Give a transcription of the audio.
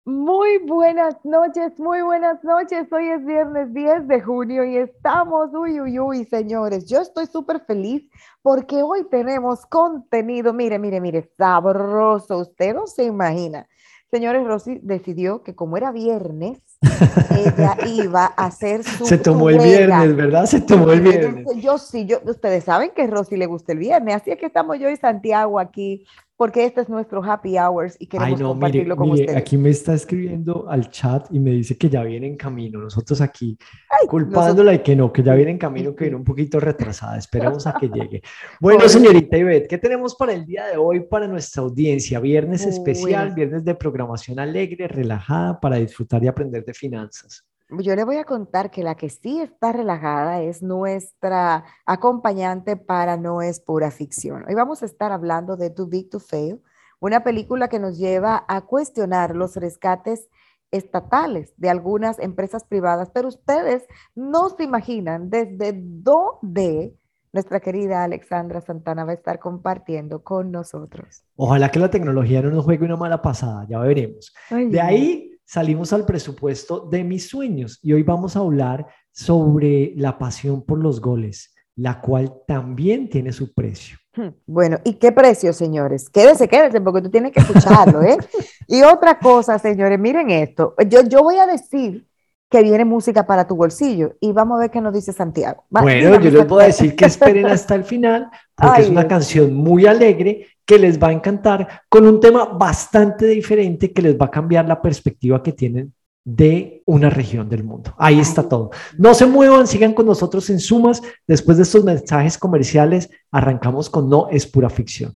Muy buenas noches, muy buenas noches. Hoy es viernes 10 de junio y estamos, uy, uy, uy, señores. Yo estoy súper feliz porque hoy tenemos contenido, mire, sabroso. Usted no se imagina. Señores, Rosy decidió que como era viernes, ella iba a hacer Se su tomó el viernes, juega. ¿verdad? Se Sí, tomó el mire, ella viernes. dice, yo sí, ustedes saben que a Rosy le gusta el viernes, así es que estamos yo y Santiago aquí porque este es nuestro happy hours y Ay, queremos no, mire, compartirlo con mire, ustedes. aquí me está escribiendo al chat y me dice que ya viene en camino. Nosotros aquí Ay, nosotros, culpándola de que no, que ya viene sí, en camino, que viene sí. un poquito retrasada. Esperemos a que llegue. Bueno, Oye, señorita Ivette, ¿qué tenemos para el día de hoy para nuestra audiencia? Viernes especial, bueno, viernes de programación alegre, relajada para disfrutar y aprender de finanzas. yo le voy a contar que la que sí está relajada es nuestra acompañante para No es pura ficción. Hoy vamos a estar hablando de Too Big to Fail, una película que nos lleva a cuestionar los rescates estatales de algunas empresas privadas, pero ustedes no se imaginan desde dónde nuestra querida Alexandra Santana va a estar compartiendo con nosotros. Ojalá que la tecnología no nos juegue una mala pasada, ya veremos. De Ay, ahí salimos al presupuesto de mis sueños y hoy vamos a hablar sobre la pasión por los goles, la cual también tiene su precio. bueno, ¿y qué precio, señores? Quédese, porque tú tienes que escucharlo, ¿eh? Y otra cosa, señores, miren esto. Yo voy a decir que viene música para tu bolsillo y vamos a ver qué nos dice Santiago. Bueno, yo Dígame, les voy a Santiago. decir que esperen hasta el final porque es Ay, una Dios mío. canción muy alegre que les va a encantar con un tema bastante diferente que les va a cambiar la perspectiva que tienen de una región del mundo. Ahí está Ay, todo. No se muevan, sigan con nosotros en Sumas. Después de estos mensajes comerciales, arrancamos con No es pura ficción.